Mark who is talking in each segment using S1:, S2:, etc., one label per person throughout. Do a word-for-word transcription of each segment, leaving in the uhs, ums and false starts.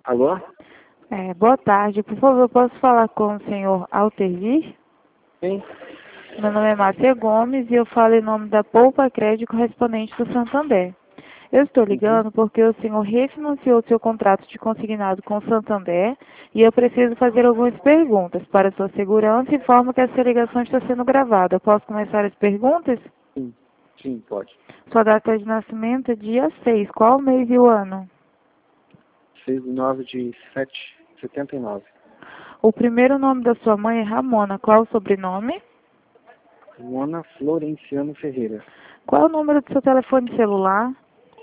S1: Alô?
S2: É, boa tarde. Por favor, posso falar com o senhor Altervir?
S1: Sim.
S2: Meu nome é Márcia Gomes e eu falo em nome da Poupa Crédito correspondente do Santander. Eu estou ligando
S1: Uhum.
S2: porque o senhor refinanciou seu contrato de consignado com o Santander e eu preciso fazer algumas perguntas para sua segurança e informo que essa ligação está sendo gravada. Posso começar as perguntas?
S1: Sim, sim, pode.
S2: Sua data de nascimento é dia seis. Qual o mês e o ano?
S1: seis de nove de sete de setenta e nove.
S2: O primeiro nome da sua mãe é Ramona. Qual o sobrenome?
S1: Mona Florenciano Ferreira.
S2: Qual é o número do seu telefone celular?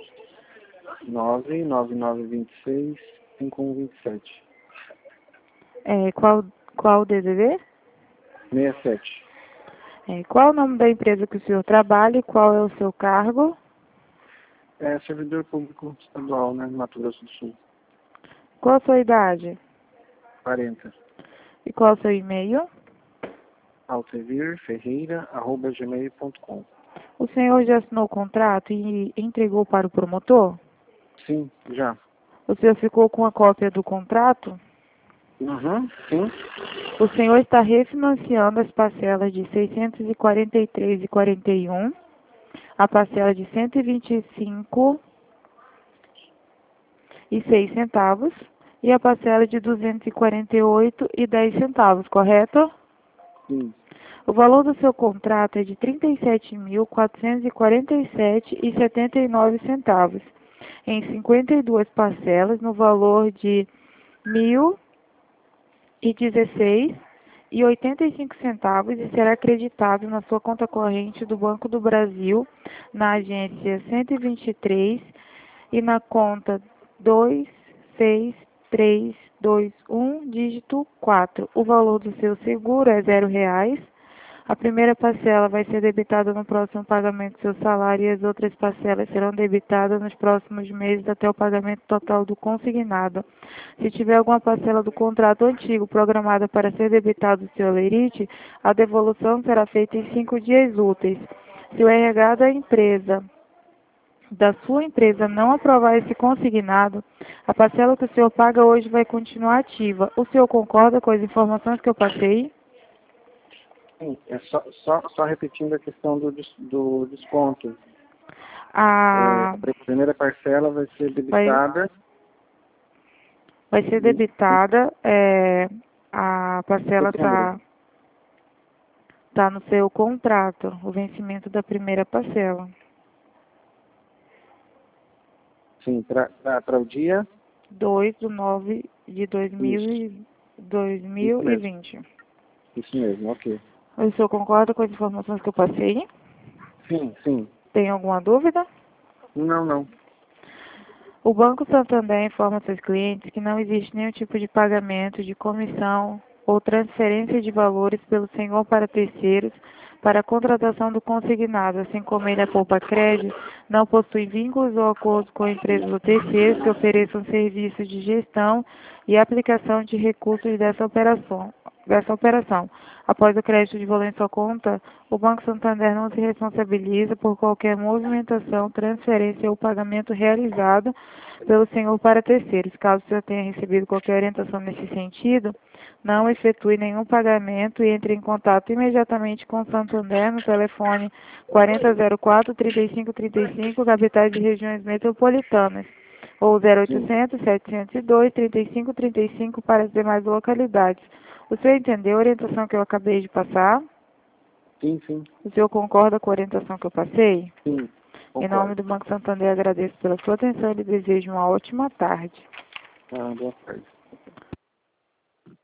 S1: nove nove nove dois seis cinco um dois sete.
S2: É, qual, qual o D D D?
S1: sessenta e sete.
S2: É, qual o nome da empresa que o senhor trabalha e qual é o seu cargo?
S1: É servidor público estadual, né, no Mato Grosso do Sul.
S2: Qual a sua idade?
S1: quarenta.
S2: E qual o seu e-mail?
S1: altervirferreira arroba gmail ponto com.
S2: O senhor já assinou o contrato e entregou para o promotor?
S1: Sim, já.
S2: O senhor ficou com a cópia do contrato?
S1: Uhum, sim.
S2: O senhor está refinanciando as parcelas de seiscentos e quarenta e três reais e quarenta e um, a parcela de cento e vinte e cinco reais e seis centavos e a parcela de duzentos e quarenta e oito reais e dez centavos, correto?
S1: Sim.
S2: O valor do seu contrato é de trinta e sete mil quatrocentos e quarenta e sete reais e setenta e nove centavos, em cinquenta e duas parcelas no valor de mil e dezesseis reais e oitenta e cinco centavos e será acreditado na sua conta corrente do Banco do Brasil, na agência cento e vinte e três e na conta dois seis três dois um, dígito quatro. O valor do seu seguro é zero reais. A primeira parcela vai ser debitada no próximo pagamento do seu salário e as outras parcelas serão debitadas nos próximos meses até o pagamento total do consignado. Se tiver alguma parcela do contrato antigo programada para ser debitada do seu lerite, a devolução será feita em cinco dias úteis. Se o R H da empresa da sua empresa não aprovar esse consignado, a parcela que o senhor paga hoje vai continuar ativa. O senhor concorda com as informações que eu passei?
S1: Sim, é só, só, só repetindo a questão do, des- do desconto. É,
S2: A,
S1: a primeira parcela vai ser
S2: vai,
S1: debitada.
S2: vai ser
S1: Em
S2: debitada, é, a parcela
S1: setembro.
S2: está tá no seu contrato, o vencimento da primeira parcela.
S1: Sim, para o dia.
S2: dois de nove de dois mil
S1: Isso,
S2: e dois
S1: isso
S2: mil e
S1: mesmo.
S2: vinte.
S1: Isso mesmo, ok.
S2: O senhor concorda com as informações que eu passei?
S1: Sim, sim.
S2: Tem alguma dúvida?
S1: Não, não.
S2: O Banco Santander informa seus clientes que não existe nenhum tipo de pagamento de comissão ou transferência de valores pelo senhor para terceiros para a contratação do consignado, assim como ele, a Poupa Crédito, não possui vínculos ou acordos com empresas ou terceiros que ofereçam serviços de gestão e aplicação de recursos dessa operação. Dessa operação. Após o crédito de valor em sua conta, o Banco Santander não se responsabiliza por qualquer movimentação, transferência ou pagamento realizado pelo senhor para terceiros. Caso o senhor tenha recebido qualquer orientação nesse sentido, não efetue nenhum pagamento e entre em contato imediatamente com o Santander no telefone quarenta zero quatro, trinta e cinco trinta e cinco, capitais e regiões metropolitanas, ou zero
S1: Sim,
S2: oitocentos, setecentos e dois, trinta e cinco trinta e cinco para as demais localidades. O senhor entendeu a orientação que eu acabei de passar?
S1: sim, sim.
S2: O senhor concorda com a orientação que eu passei?
S1: Sim,
S2: Em nome
S1: concordo.
S2: do Banco Santander, agradeço pela sua atenção e lhe desejo uma ótima tarde.
S1: Ah, boa tarde.